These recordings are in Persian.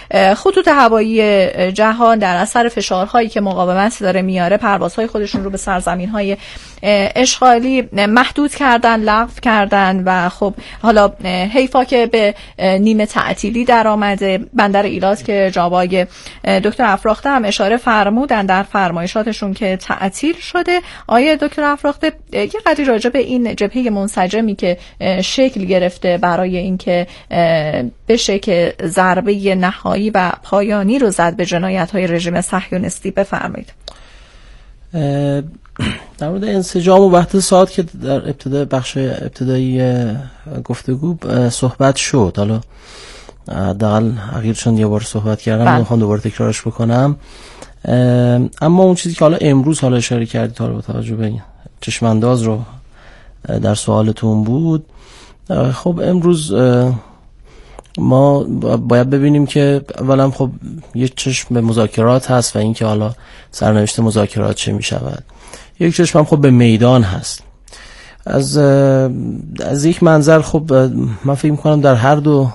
خطوط هوایی جهان در اثر فشارهایی که مقاومت داره میاره پروازهای خودشون رو به سرزمین‌های اشغالی محدود کردن، لغو کردن و خب حالا حیفا که به نیمه تعطیلی در آمده. بندر ایلات که جوابای دکتر افراخته هم اشاره فرمودن در فرمایشاتشون که تعطیل شده. آیه دکتر افراخته یه قدری راجع به این جبهه منسجمی که شکل گرفته برای اینکه بشه که ضربه نهایی و پایانی رو زد به جنایت‌های رژیم صهیونیستی بفرمایید. در مورد انسجام و وحدت ساعت که در ابتدای بخش ابتدایی گفتگو صحبت شد، حالا حداقل اخیرشون یه بار صحبت کردم، نمیخوام دوباره تکرارش بکنم. اما اون چیزی که حالا امروز حالا اشاره کردید حالا با توجه به چشم انداز رو در سوالتون بود، خب امروز ما باید ببینیم که اولا خب یک چشم به مذاکرات هست و اینکه حالا سرنوشت مذاکرات چه می شود. یک چشم هم خب به میدان هست. از یک منظر خب من فکر می‌کنم در هر دو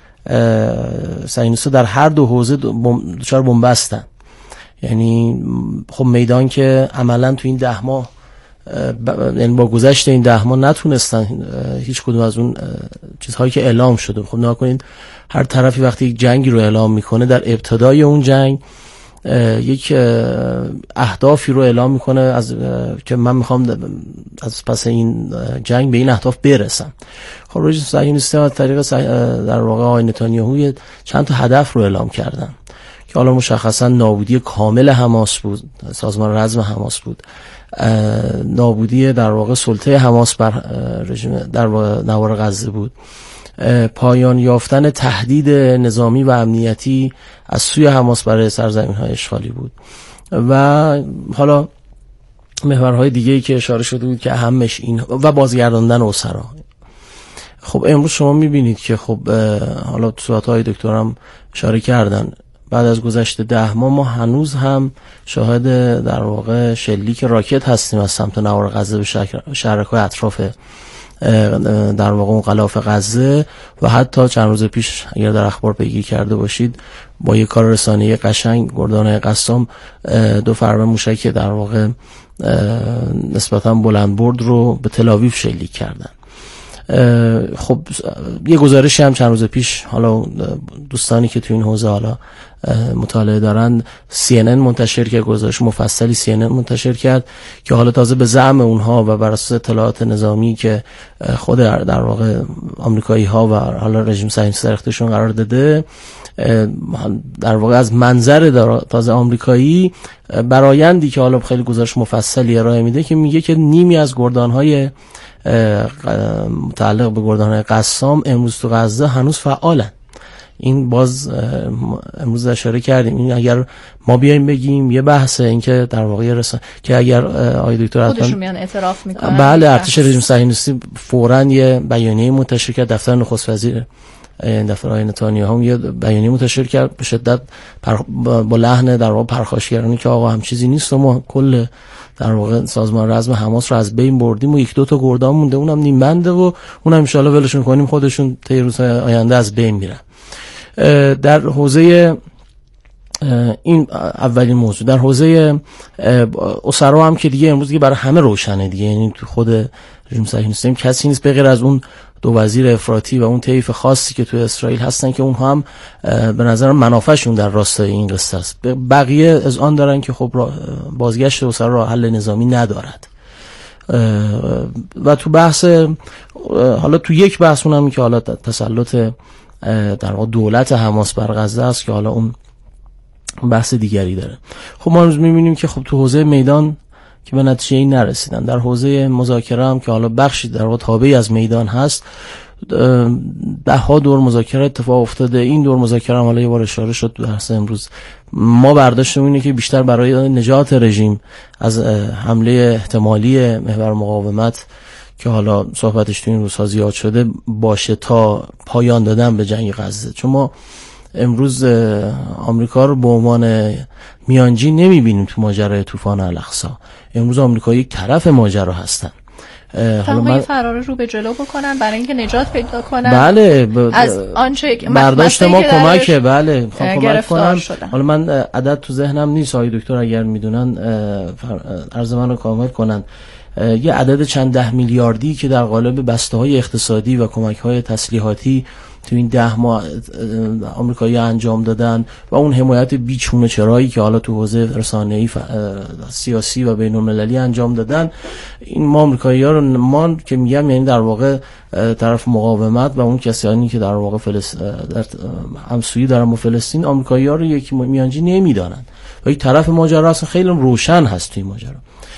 صهیونیست‌ها در هر دو حوزه دچار بنبستن. یعنی خب میدان که عملاً تو این 10 ماه یعنی با گذشت این 10 ماه نتونستن هیچ کدوم از اون چیزهایی که اعلام شده. خب نگاه کنید هر طرفی وقتی یک جنگی رو اعلام میکنه در ابتدای اون جنگ یک اهدافی رو اعلام میکنه از که من میخوام از پس این جنگ به این اهداف برسم. خب رژیم صهیونیستی از طریق در واقع آقای نتانیاهو چند تا هدف رو اعلام کردن که حالا مشخصا نابودی کامل حماس بود، سازمان رزم حماس بود، نابودی در واقع سلطه حماس بر رژیم در نوار غزه بود، پایان یافتن تهدید نظامی و امنیتی از سوی حماس برای سرزمین‌های اشغالی بود و حالا محورهای دیگه‌ای که اشاره شده بود که اهمش این و بازگرداندن اسرا. خب امروز شما می‌بینید که خب حالا تو صحبت‌های دکترم اشاره کردن بعد از گذشت 10 ماه ما هنوز هم شاهد در واقع شلیک راکت هستیم از سمت نوار غزه به شهرک‌های اطراف در واقع اون غلاف غزه و حتی چند روز پیش اگر در اخبار پیگیری کرده باشید با یک کار رسانه‌ای قشنگ گردان قسام 2 فرمان موشک در واقع نسبتاً بلند برد رو به تل‌آویو شلیک کردن. خب یه گزارشی هم چند روز پیش حالا دوستانی که تو این حوزه حالا مطالعه دارن CNN منتشر کرد، گزارش مفصلی CNN منتشر کرد که حالا تازه به زعم اونها و بر اساس اطلاعات نظامی که خود در واقع آمریکایی ها و حالا رژیم صهیونیستی در اختیارشون قرار داده در واقع از منظر تازه آمریکایی برآیندی که حالا خیلی گزارش مفصلی ارائه میده که میگه که نیمی از گردان‌های متعلق به گردان‌های قسام امروز تو غزه هنوز فعالن. این باز امروز اشاره کردیم، این اگر ما بیایم بگیم یه بحثه این که در واقع که اگر آقای دکتر خودشون میان اعتراف میکنن بله ارتش رژیم صهیونیستی فوراً یه بیانیه منتشر کرد، دفتر نخست وزیر دفتر آقای نتانیاهو یه بیانیه منتشر کرد به شدت با لحن در واقع پرخاشگرانه که آقا هم چیزی نیست و ما کل در واقع سازمان رزم حماس رو از بین بردیم و 1-2 تا گردان مونده اونم نیم بنده و اونم ان شاءالله ولشون کنیم خودشون طی روزهای آینده از بین میرن. در حوزه این اولین موضوع، در حوزه اسرا هم که دیگه امروز دیگه برای همه روشنه دیگه، یعنی تو خود رژیم صهیونیستی کسی نیست به غیر از اون 2 وزیر افراطی و اون طیف خاصی که تو اسرائیل هستن که اونها هم به نظر منافعشون در راستای این قصه است. بقیه از آن دارن که خب بازگشت اسرا راه حل نظامی ندارد و تو بحث حالا تو یک بحث اونم که حالا تسلط در واقع دولت حماس بر غزه است که حالا اون بحث دیگری داره. خب ما امروز می‌بینیم که خب تو حوزه میدان که به نتیجه این نرسیدن، در حوزه مذاکره هم که حالا بخشی در واقع تابعی از میدان هست 10 دور مذاکره اتفاق افتاده. این دور مذاکره هم حالا یه بار اشاره شد تو درس امروز، ما برداشتمون اینه که بیشتر برای نجات رژیم از حمله احتمالی محور مقاومت که حالا صحبتش تو این روزها زیاد شده باشه تا پایان دادن به جنگ غزه. چون ما امروز آمریکا رو به عنوان میانجی نمیبینیم تو ماجرای طوفان الاقصی. امروز آمریکا یک طرف ماجرا هستن حالا فرار رو به جلو بکنن برای اینکه نجات پیدا کنن. بله از آنچه برداشت ما کمکه. بله کمک کنن. حالا من عدد تو ذهنم نیست، آقای دکتر اگر میدونن عرض من رو کامل کنن. یه عدد چند ده میلیاردی که در قالب بسته‌های اقتصادی و کمک‌های تسلیحاتی تو این 10 ماه آمریکایی انجام دادن و اون حمایت بیچون و چرایی که حالا تو حوزه رسانه‌ای سیاسی و بین‌المللی انجام دادن، این ما آمریکایی‌ها رو ما که میگم یعنی در واقع طرف مقاومت و اون کسانی که در واقع در همسویی دارن با فلسطین، آمریکایی‌ها رو یک میانجی نمیدانن و این طرف ماجرا اصلا خیلی روشن هست توی ماجرا.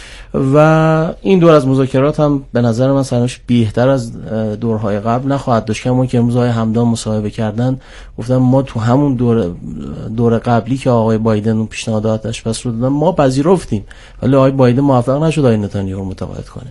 و این دور از مذاکرات هم به نظر من سرنوشت بهتر از دورهای قبل نخواهد داشت. کما که امروز آقای همدان مصاحبه کردن گفتن ما تو همون دور قبلی که آقای بایدن اون پیشنهادات آتش‌بس رو دادن ما پذیرفتیم، ولی آقای بایدن موفق نشد آقای نتانیاهو رو متقاعد کنه.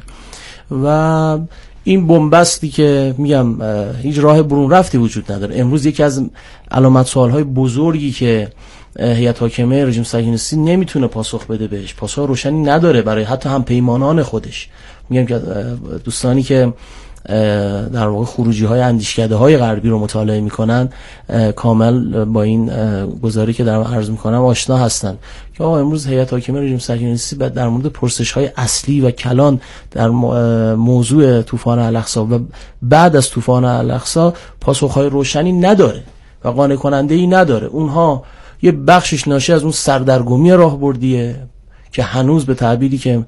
و این بنبستی که میگم هیچ راه برون رفتی وجود نداره. امروز یکی از علامت سوال‌های بزرگی که هیئت حاکمه رژیم صهیونیستی نمیتونه پاسخ بده بهش، پاسخ روشنی نداره برای حتی هم پیمانان خودش. میگم که دوستانی که در واقع خروجی‌های اندیشکده‌های غربی رو مطالعه میکنن کامل با این گزاری که دارم عرض میکنم آشنا هستن که آقا امروز هیئت حاکمه رژیم صهیونیستی در مورد پرسش‌های اصلی و کلان در موضوع طوفان الاقصی و بعد از طوفان الاقصی پاسخ‌های روشنی نداره و قانع کننده‌ای نداره. اونها یه بخشش ناشی از اون سردرگمی راهبردیه که هنوز به تعبیری که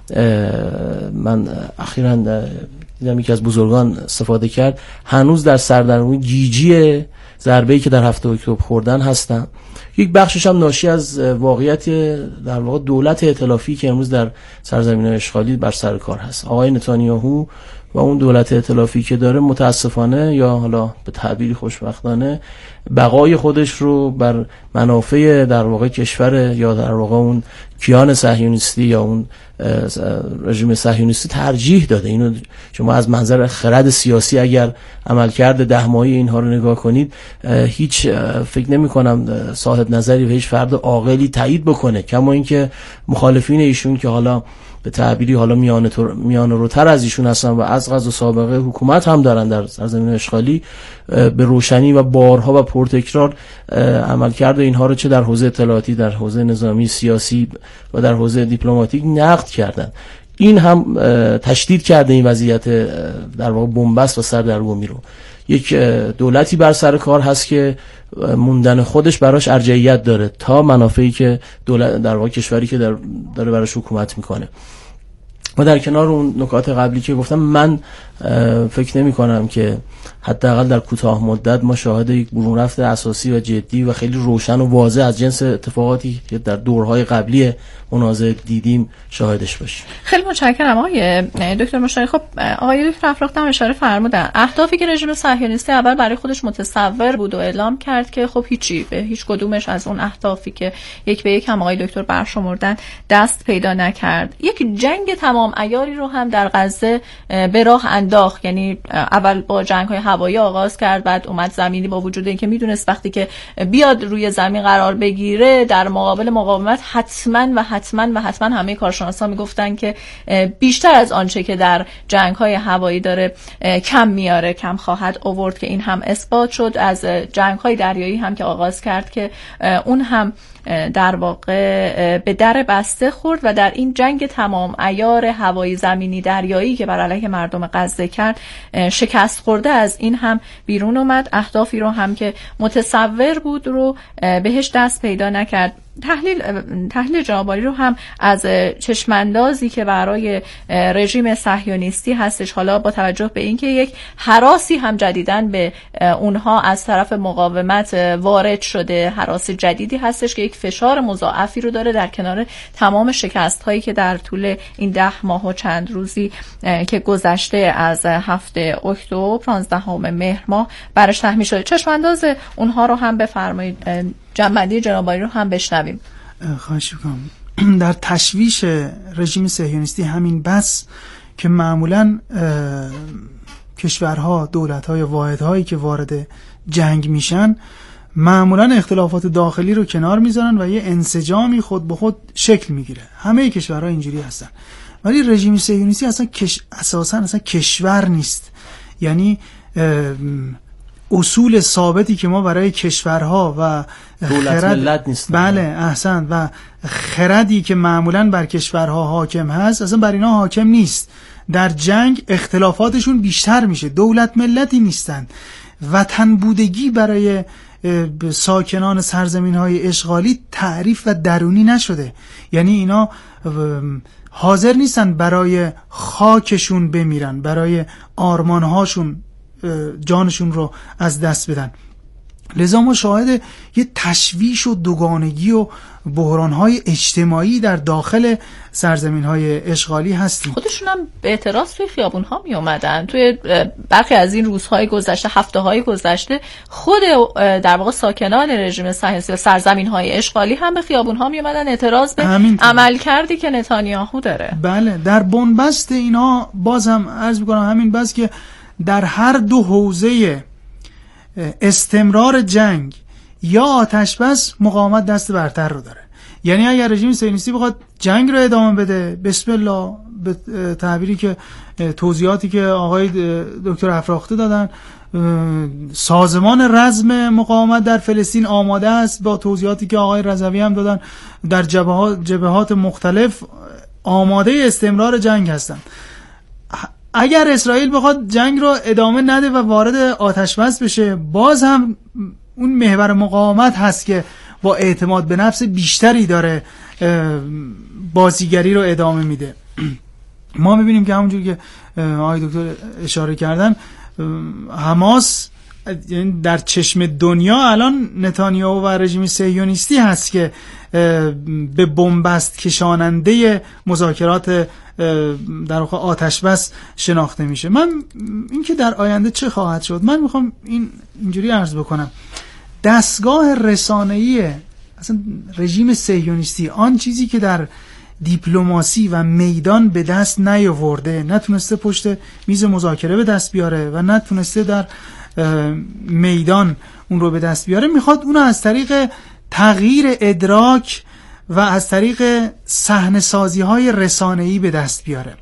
من اخیراً دیدم یکی از بزرگان استفاده کرد، هنوز در سردرگمی جیجی ضربه‌ای که در 7 اکتبر خوردن هستن. یک بخشش هم ناشی از واقعیت در واقع دولت ائتلافی که امروز در سرزمین‌های اشغالی بر سر کار هست. آقای نتانیاهو و اون دولت ائتلافی که داره متاسفانه یا حالا به تعبیری خوشبختانه بقای خودش رو بر منافع در واقع کشور یا در واقع اون کیان صهیونیستی یا اون رژیم صهیونیستی ترجیح داده. اینو شما از منظر خرد سیاسی اگر عملکرد 10 ماهه اینها رو نگاه کنید، هیچ فکر نمی کنم صاحب نظری و هیچ فرد عاقلی تایید بکنه، کما اینکه مخالفین ایشون که حالا به تعبیری حالا میانه روتر از ایشون هستن و از قضا سابقه حکومت هم دارن در سرزمین اشغالی، به روشنی و بارها و پرتکرار عملکرد اینها رو چه در حوزه اطلاعاتی، در حوزه نظامی، سیاسی و در حوزه دیپلماتیک نقد کردن. این هم تشدید کرده این وضعیت در واقع بنبست و سردرگمی رو. یک دولتی بر سر کار هست که موندن خودش براش ارجحیت داره تا منافعی که دولت در واقع کشوری که داره براش حکومت میکنه. و در کنار اون نکات قبلی که گفتم، من فکر نمی کنم که حداقل در کوتاه مدت ما شاهد یک برون رفت اساسی و جدی و خیلی روشن و واضح از جنس اتفاقاتی که در دورهای قبلی مناظره دیدیم شاهدش باشیم. خیلی متشکرم آقای دکتر مشتاقی. خب آقای دکتر افراخت هم اشاره فرمودن اهدافی که رژیم صهیونیستی اول برای خودش متصور بود و اعلام کرد که خب هیچی به هیچ کدومش از اون اهدافی که یک به یک هم آقای دکتر برشمردن دست پیدا نکرد. یک جنگ تمام عیاری رو هم در غزه به راه انداخت. یعنی اول با جنگ‌های هوایی آغاز کرد، بعد اومد زمینی، با وجود اینکه میدونست وقتی که بیاد روی زمین قرار بگیره در مقابل مقاومت حتما همه کارشناسا میگفتن که بیشتر از آنچه که در جنگ‌های هوایی داره کم خواهد آورد، که این هم اثبات شد. از جنگ‌های دریایی هم که آغاز کرد که اون هم در واقع به در بسته خورد و در این جنگ تمام عیار هوایی، زمینی، دریایی که بر علیه مردم غزه کرد شکست خورده از این هم بیرون اومد. اهدافی رو هم که متصور بود رو بهش دست پیدا نکرد. تحلیل جناب عالی رو هم از چشماندازی که برای رژیم صهیونیستی هستش، حالا با توجه به اینکه یک هراسی هم جدیداً به اونها از طرف مقاومت وارد شده، هراس جدیدی هستش که یک فشار مضاعفی رو داره در کنار تمام شکست هایی که در طول این 10 ماه و چند روزی که گذشته از 7 اکتبر 15 مهر ماه برش تحمیل شده. چشمانداز اونها رو هم بفرمایید، جنبندی جناب عالی رو هم بشنویم. خواهش می‌کنم. در تشویش رژیم صهیونیستی همین بس که معمولاً کشورها، دولت‌ها یا واحدهایی که وارد جنگ میشن معمولاً اختلافات داخلی رو کنار میذارن و یه انسجامی خود به خود شکل میگیره. همه کشورها اینجوری هستن ولی رژیم صهیونیستی اساسا اصلا کشور نیست. یعنی اصول ثابتی که ما برای کشورها و دولت ملت نیست. بله احسن، و خردی که معمولا بر کشورها حاکم هست اصلا بر اینا حاکم نیست. در جنگ اختلافاتشون بیشتر میشه. دولت ملتی نیستن. وطن بودگی برای ساکنان سرزمین‌های اشغالی تعریف و درونی نشده. یعنی اینا حاضر نیستن برای خاکشون بمیرن، برای آرمانهاشون جانشون رو از دست بدن. لذا ما شاهد یه تشویش و دوگانگی و بحران‌های اجتماعی در داخل سرزمین‌های اشغالی هستیم. خودشون هم به اعتراض توی خیابون‌ها می اومدن. توی برخی از این روزهای گذشته، هفته‌های گذشته، خود در واقع ساکنان رژیم صهیونیستی و سرزمین‌های اشغالی هم به خیابون‌ها می اومدن اعتراض به عملکردی که نتانیاهو داره. بله، در بنبست اینا بازم عرض می‌کنم همین بس که در هر دو حوزه استمرار جنگ یا آتش بس مقاومت دست برتر رو داره. یعنی اگر رژیم صهیونیستی بخواد جنگ رو ادامه بده، بسم الله، به تعبیری که توضیحاتی که آقای دکتر افراخته دادن، سازمان رزم مقاومت در فلسطین آماده است، با توضیحاتی که آقای رضوی هم دادن، در جبهات مختلف آماده استمرار جنگ هستن. اگر اسرائیل بخواد جنگ رو ادامه نده و وارد آتش بس بشه، باز هم اون محور مقاومت هست که با اعتماد به نفس بیشتری داره بازیگری رو ادامه میده. ما میبینیم که همونجور که آقای دکتر اشاره کردن، حماس در چشم دنیا الان نتانیاهو و رژیم صهیونیستی هست که به بنبست کشاننده مذاکرات در واقع آتش بس شناخته میشه. من اینکه در آینده چه خواهد شد، من میخوام اینجوری عرض بکنم. دستگاه رسانه‌ای اصلا رژیم صهیونیستی، آن چیزی که در دیپلماسی و میدان به دست نیاورده، نتونسته پشت میز مذاکره به دست بیاره و نتونسته در میدان اون رو به دست بیاره، میخواد اون رو از طریق تغییر ادراک و از طریق صحنه‌سازی‌های رسانه‌ای به دست بیاره.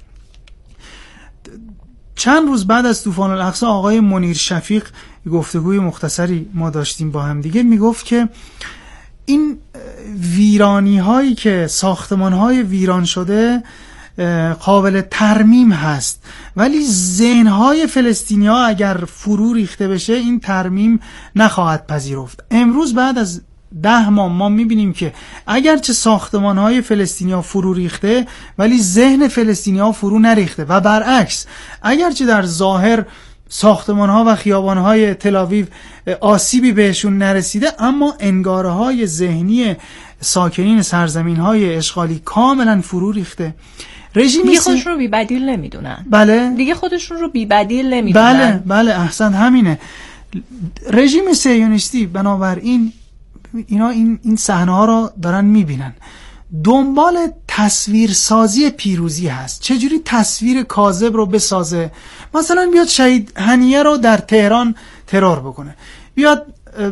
چند روز بعد از طوفان الاقصی آقای منیر شفیق گفتگوی مختصری ما داشتیم با هم دیگه، میگفت که این ویرانی‌هایی که ساختمان‌های ویران شده قابل ترمیم هست، ولی ذهن‌های فلسطینی‌ها اگر فرو ریخته بشه این ترمیم نخواهد پذیرفت. امروز بعد از 10 ماه ما میبینیم که اگرچه ساختمان‌های فلسطینی‌ها فرو ریخته ولی ذهن فلسطینی‌ها فرو نریخته و برعکس، اگرچه در ظاهر ساختمان‌ها و خیابان‌های تل‌آویو آسیبی بهشون نرسیده، اما انگاره‌های ذهنی ساکنین سرزمین‌های اشغالی کاملا فرو ریخته. دیگه خودشون رو بی بدیل نمیدونن. بله، دیگه خودشون رو بی بدیل نمیدونن. بله احسن، همینه. رژیم صهیونیستی بنابراین اینا این صحنه ها رو دارن میبینن، دنبال تصویرسازی پیروزی هست. چجوری تصویر کاذب رو بسازه؟ مثلا بیاد شهید هنیه رو در تهران ترور بکنه، بیاد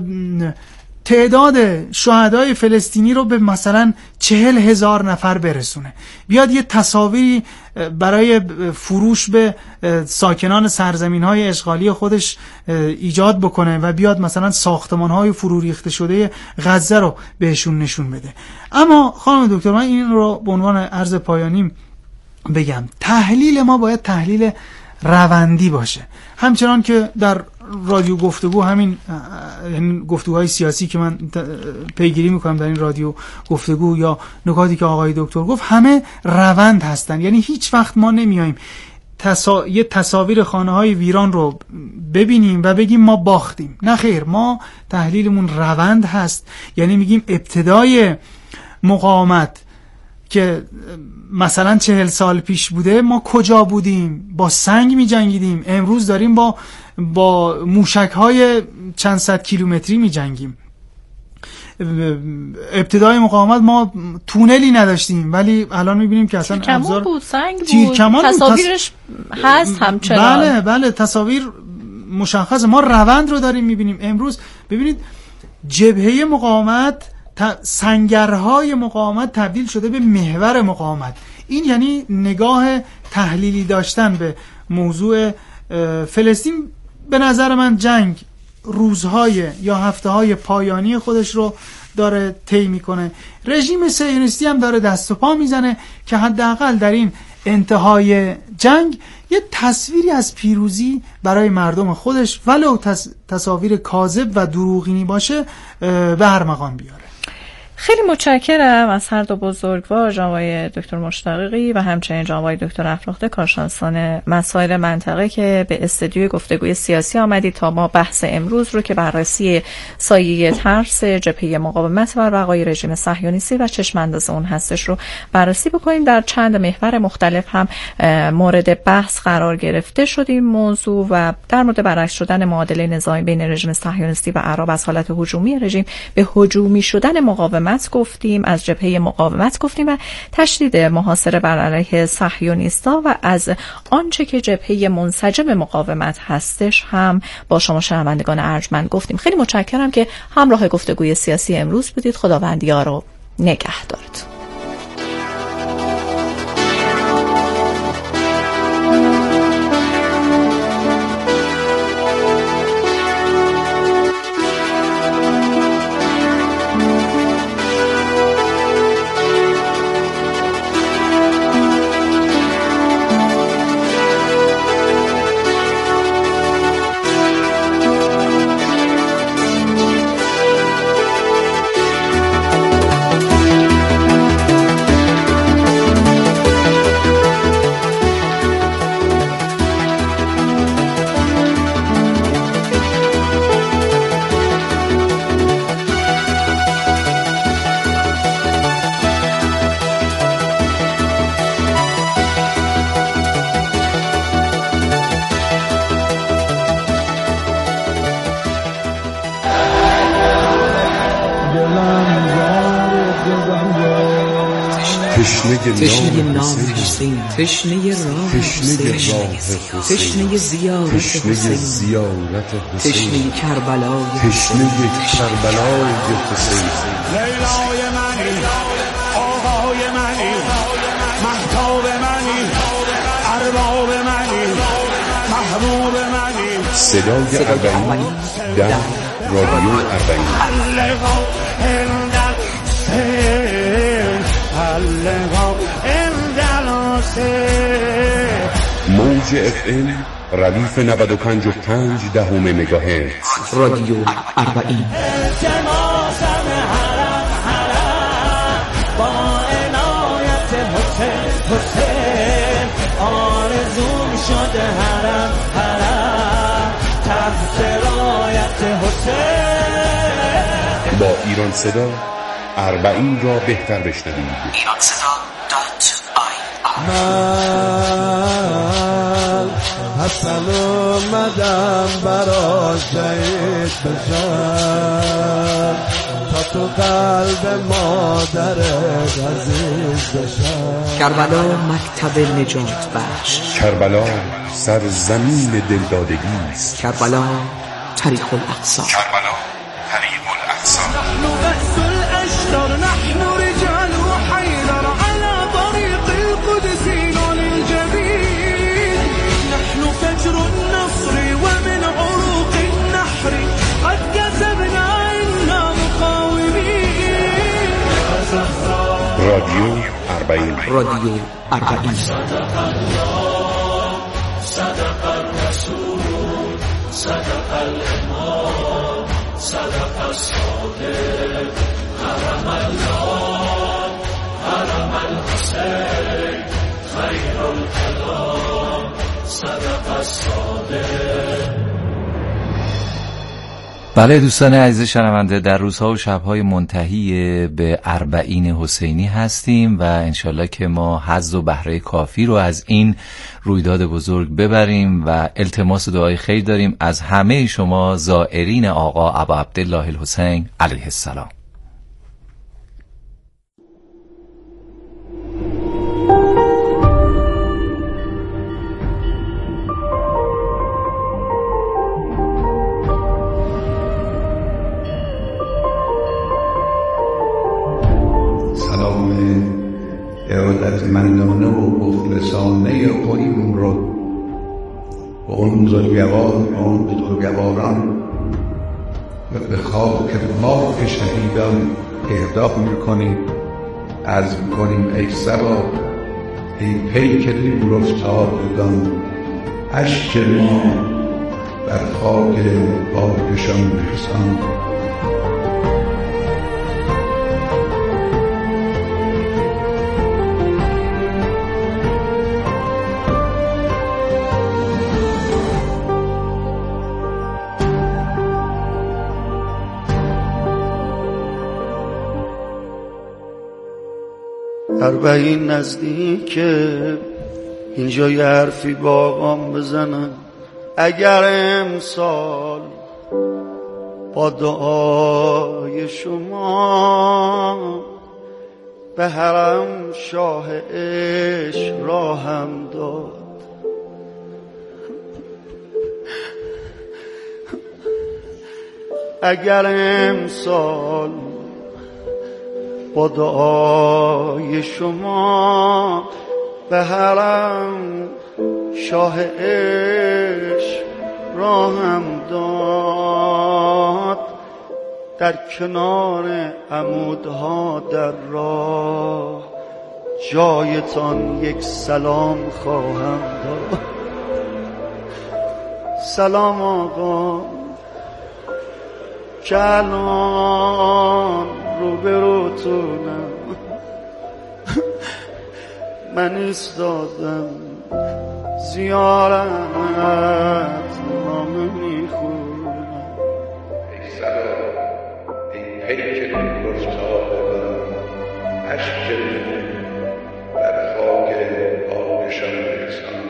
تعداد شهدای فلسطینی رو به مثلا 40,000 نفر برسونه، بیاد یه تصاویری برای فروش به ساکنان سرزمین‌های اشغالی خودش ایجاد بکنه و بیاد مثلا ساختمان‌های فرو ریخته شده غزه رو بهشون نشون بده. اما خانم دکتر، من این رو به عنوان عرض پایانی بگم، تحلیل ما باید تحلیل روندی باشه. همچنان که در رادیو گفتگو، همین گفتگوهای سیاسی که من پیگیری میکنم در این رادیو گفتگو، یا نکاتی که آقای دکتر گفت، همه روند هستن. یعنی هیچ وقت ما نمیاییم یه تصاویر خانه‌های ویران رو ببینیم و بگیم ما باختیم. نه خیر، ما تحلیلمون روند هست. یعنی میگیم ابتدای مقاومت که مثلا 40 سال پیش بوده، ما کجا بودیم؟ با سنگ می جنگیدیم. امروز داریم با موشک‌های چند صد کیلومتری می جنگیم. ابتدای مقاومت ما تونلی نداشتیم، ولی الان می بینیم که اصلا ابزار بود، سنگ بود، تصاویرش هست همچنان. بله تصاویر مشخص. ما روند رو داریم می بینیم. امروز ببینید جبهه مقاومت، سنگرهای مقاومت تبدیل شده به محور مقاومت. این یعنی نگاه تحلیلی داشتن به موضوع فلسطین. به نظر من جنگ روزهای یا هفته‌های پایانی خودش رو داره طی میکنه. رژیم صهیونیستی هم داره دست و پا میزنه که حداقل در این انتهای جنگ یه تصویری از پیروزی برای مردم خودش ولو تصاویر کاذب و دروغینی باشه به ارمغان بیاره. خیلی متشکرم از هر دو بزرگوار، جناب آقای دکتر مشتاقی و همچنین جناب آقای دکتر افراخته، کارشناسان مسائل منطقه که به استودیوی گفتگوی سیاسی آمدید تا ما بحث امروز رو که بررسی سایه ترس جبهه مقاومت بر بقای رژیم صهیونیستی و چشم انداز اون هستش رو بررسی بکنیم. در چند محور مختلف هم مورد بحث قرار گرفته شدیم موضوع و در مورد برعکس شدن معادله نظامی بین رژیم صهیونیستی و عرب از حالت هجومی رژیم به هجومی شدن مقاومت گفتیم، از جبهه مقاومت گفتیم و تشدید محاصره بر علیه صهیونیست‌ها و از آنچه که جبهه منسجم مقاومت هستش هم با شما شنوندگان ارجمند گفتیم. خیلی متشکرم که همراه گفتگوی سیاسی امروز بودید. خداوند یار و نگهدارتون. تشنه نام حسین، تشنه راه حسین، تشنه زیارت حسین، تشنه کربلای حسین، لیلای منی، آقای منی، مهتاب منی، ارباب منی، محبوب منی. صدای اربعین در رادیو اربعین. موج FM ردیف 95.5 مگاهرتز. رادیو اربعین. با عنایت حسین آرزوم شده حرم تحت رایت حسین. با ایران صدا اربعین را بهتر بشنوید. ایران صدا من حسن اومدم برای شهید بشم تا تو قلب مادر عزیز بشم. کربلا مکتب نجات بخش، کربلا سرزمین دلدادگی است. کربلا طریق الاقصی، کربلا طریق الاقصی. نحن بأس الأشتر، نحن رجال حيدر على طريق القدس للجبين. نحن فجر النصر ومن عروق النحر قد كسبنا إنا مقاومين. رادیو اربعین. رادیو اربعین. صدق الرسول صدق الإمام صدق الصادق حرم الله حرم الحسين خير الكلام صدق الصادق. بله دوستان عزیز شنونده، در روزها و شبهای منتهی به اربعین حسینی هستیم و انشالله که ما حظ و بهره کافی رو از این رویداد بزرگ ببریم و التماس دعای خیر داریم از همه شما زائرین آقا ابا عبدالله الحسین علیه السلام. ارادتمندانه و مخلصانه خودمون رو به اون بزرگواران و به خاک پاک شهیدان اهدا میکنیم. عرض میکنیم ای صبا، ای پیک دور افتادگان، اشک ما بر خاک پاکشان ریزان. اربعین نزدیکه، اینجا یه حرفی با آقام بزنم. اگر امسال با دعای شما به حرم شاه عشق راهم داد، اگر امسال با دعای شما به حرم شاه عشق راهم داد، در کنار عمودها در راه جایتان یک سلام خواهم داد. سلام آقا، که الان روبروتونم، من ایستادم زیارت نامه میخونم. ای صدا، ای پیک دور افتادگان، اشک بر خاک پاکشان ریزان.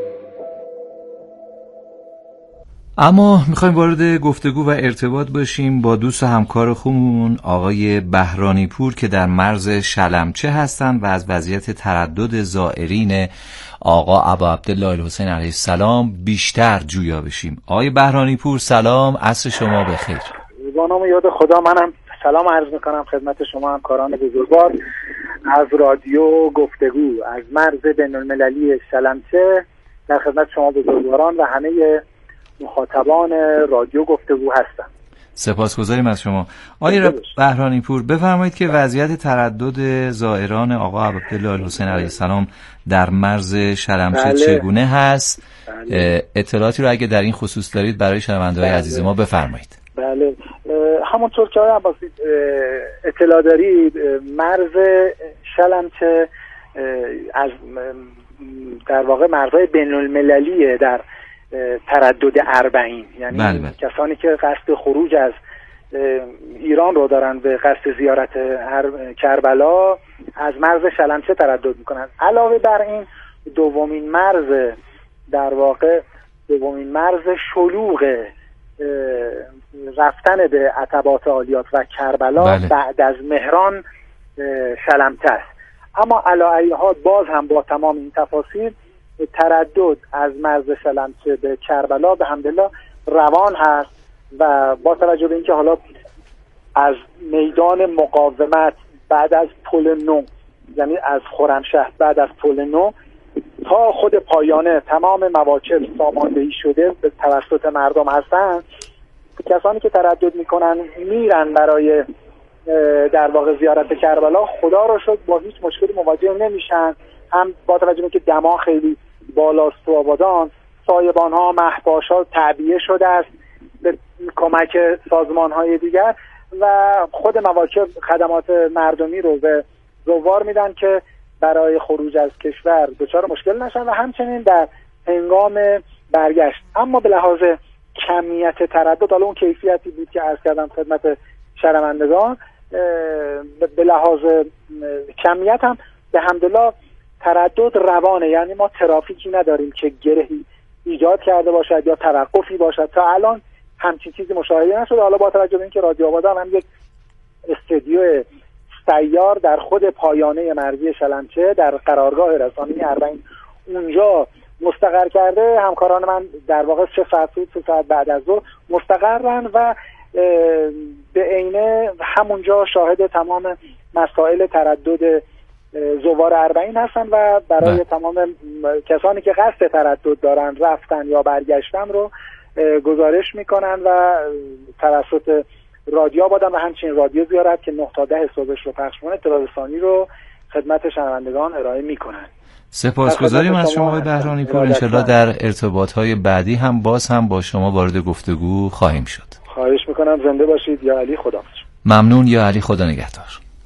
اما میخوایم وارد گفتگو و ارتباط باشیم با دوست و همکار خوبمون آقای بهرانی پور که در مرز شلمچه هستن و از وضعیت تردد زائرین آقا ابا عبدالله الحسین علیه السلام بیشتر جویا بشیم. آقای بهرانی پور سلام، عصر شما بخیر. با نام یاد خدا منم سلام عرض میکنم خدمت شما همکاران بزرگوار از رادیو گفتگو از مرز بین المللی شلمچه، در خدمت شما بزرگواران و همه مخاطبان رادیو گفتگو هستم. سپاسگزاریم از شما. آقای بهرانی پور بفرمایید که وضعیت تردد زائران آقا عبدالله الحسین علیه السلام در مرز شلمچه چگونه هست؟ اطلاعاتی رو اگه در این خصوص دارید برای شنونده‌های عزیز ما بفرمایید. بله، همونطور که آقای عباسی اطلاع دارید مرز شلمچه از در واقع مرزهای بین المللیه در تردد اربعین، یعنی بله. کسانی که قصد خروج از ایران رو دارن به قصد زیارت کربلا از مرز شلمچه تردد میکنن. علاوه بر این دومین مرز شلوغ رفتن به عتبات عالیات و کربلا بله. بعد از مهران شلمچه است. اما علی ای حال باز هم با تمام این تفاصیل تردد از مرز شلمچه به کربلا به حمدالله روان هست و با توجه به اینکه حالا از میدان مقاومت بعد از پل نو، یعنی از خرمشهر بعد از پل نو تا خود پایانه تمام مواکب ساماندهی شده به توسط مردم هستن. کسانی که تردد میکنن میرن برای در واقع زیارت کربلا، خدا رو شکر با هیچ مشکلی مواجه نمیشن. هم با توجه به اینکه دما خیلی بالاست تو آبادان، سایبان ها مهپاش ها تعبیه شده است به کمک سازمان های دیگر و خود مواکب خدمات مردمی رو به زوار میدن که برای خروج از کشور دچار مشکل نشن و همچنین در هنگام برگشت. اما به لحاظ کمیت تردد، حالا اون کیفیتی بود که عرض کردم خدمت شنوندگان، به لحاظ کمیت هم به حمدالله تردد روانه، یعنی ما ترافیکی نداریم که گرهی ایجاد کرده باشد یا توقفی باشد. تا الان همچین چیزی مشاهده نشده. حالا با توجه به اینکه رادیو آبادان هم یک استودیو سیار در خود پایانه مرزی شلمچه در قرارگاه رسانه‌ای اربعین اونجا مستقر کرده، همکاران من در واقع 3 ساعت بعد از ظهر مستقرن و به عینه همونجا شاهد تمام مسائل تردد زوار اربعین هستن و برای تمام کسانی که قصد تردد دارن رفتن یا برگشتن رو گزارش میکنن و توسط رادیو آبادان و همچنین رادیو زیارت که 9 تا 10 صبحش رو پخش کنه اطلاع رسانی رو خدمت شنوندگان ارائه میکنن. سپاسگزاریم از شما آقای بهرانی پور. انشالله در ارتباط‌های بعدی هم با شما وارد گفتگو خواهیم شد. خواهش میکنم. زنده باشید. یا علی، خدا ممنون. یا علی، خدا نگهدار.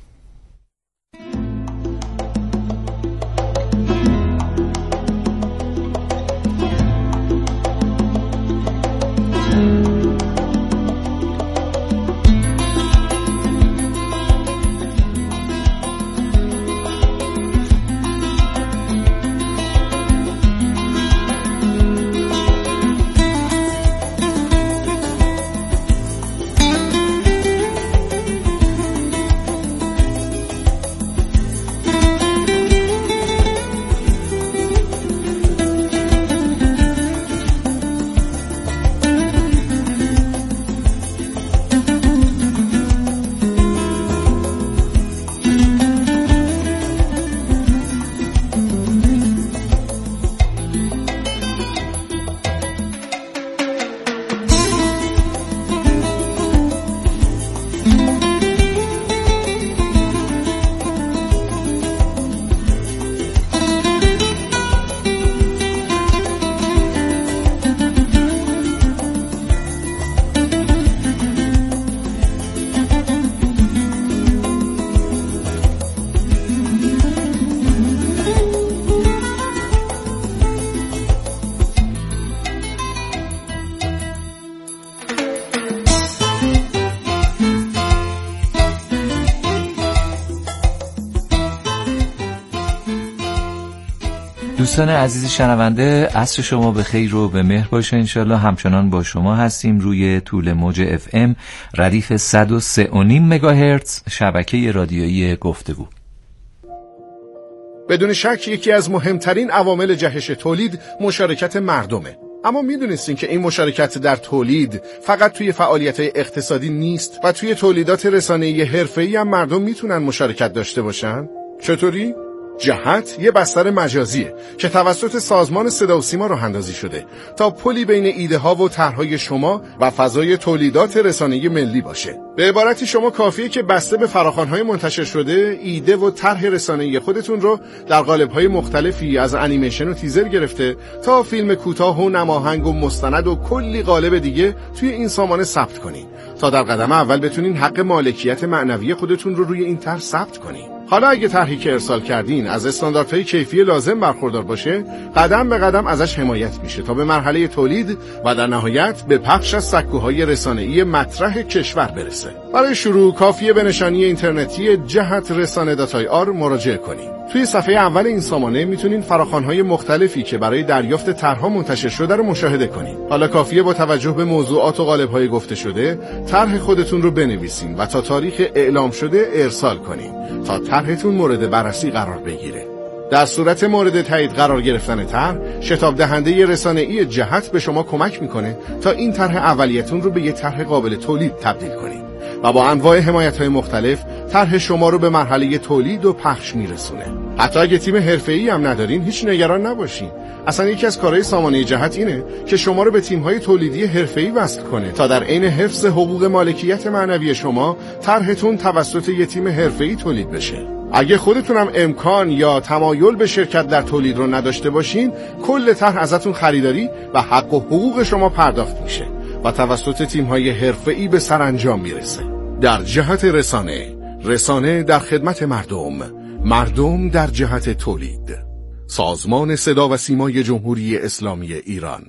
دوستان عزیز شنونده، عصر شما به خیر و به مهر باشه. انشالله همچنان با شما هستیم روی طول موج FM ردیف 103.5 مگاهرتز شبکه رادیویی گفتگو. بدون شک یکی از مهمترین عوامل جهش تولید مشارکت مردمه. اما میدونستین که این مشارکت در تولید فقط توی فعالیت‌های اقتصادی نیست و توی تولیدات رسانه‌ای حرفه‌ای هم مردم میتونن مشارکت داشته باشن؟ چطوری؟ جهت یه بستر مجازیه که توسط سازمان صدا و سیما راه اندازی شده تا پلی بین ایده ها و طرحهای شما و فضای تولیدات رسانه‌ای ملی باشه. به عبارتی شما کافیه که بسته به فراخوان‌های منتشر شده ایده و طرح رسانه‌ای خودتون رو در قالب‌های مختلفی از انیمیشن و تیزر گرفته تا فیلم کوتاه و نماهنگ و مستند و کلی قالب دیگه توی این سامانه ثبت کنین تا در قدم اول بتونین حق مالکیت معنوی خودتون رو روی این طرح ثبت کنین. حالا اگه طرحی که ارسال کردین از استانداردهای کیفی لازم برخوردار باشه، قدم به قدم ازش حمایت میشه تا به مرحله تولید و در نهایت به پخش از سکوهای رسانه‌ای مطرح کشور برسه. برای شروع کافیه به نشانی اینترنتی جهت رسانه.ir مراجعه کنید. توی صفحه اول این سامانه میتونین فراخوان‌های مختلفی که برای دریافت طرح‌ها منتشر شده رو مشاهده کنید. حالا کافیه با توجه به موضوعات و قالب‌های گفته شده، طرح خودتون رو بنویسین و تا تاریخ اعلام شده ارسال کنین تا طرحتون مورد بررسی قرار بگیره. در صورت مورد تایید قرار گرفتن طرح، شتاب دهنده رسانه‌ای جهت به شما کمک میکنه تا این طرح اولیتون رو به یه طرح قابل تولید تبدیل کنید و با انواع حمایت‌های مختلف طرح شما رو به مرحله تولید و پخش میرسونه. حتی اگه تیم حرفه‌ای هم ندارین هیچ نگران نباشین. اصلا یکی از کارهای سامانه جهت اینه که شما رو به تیم‌های تولیدی حرفه‌ای وصل کنه تا در عین حفظ حقوق مالکیت معنوی شما طرحتون توسط یه تیم حرفه‌ای تولید بشه. اگه خودتونم امکان یا تمایل به شرکت در تولید رو نداشته باشین، کل طرح ازتون خریداری و حق و حقوق شما پرداخت میشه و توسط تیم‌های حرفه‌ای به سرانجام میرسه. در جهت رسانه در خدمت مردم در جهت تولید. سازمان صدا و سیمای جمهوری اسلامی ایران.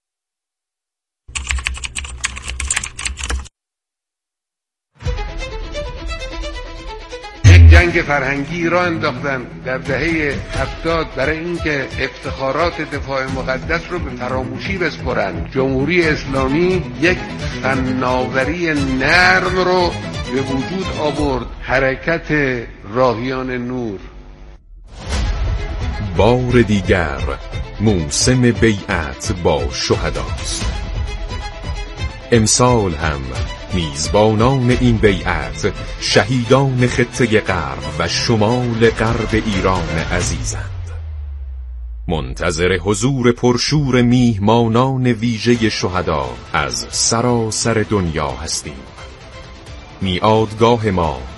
جنگ فرهنگی را انداختن در دهه 70 برای اینکه افتخارات دفاع مقدس رو به فراموشی بسپرند. جمهوری اسلامی یک فناوری نرم رو به وجود آورد، حرکت راهیان نور. بار دیگر موسم بیعت با شهداست. امسال هم میزبانان این بیعت شهیدان خطه غرب و شمال غرب ایران عزیزند. منتظر حضور پرشور میهمانان ویژه شهدا از سراسر دنیا هستیم. میعادگاه ما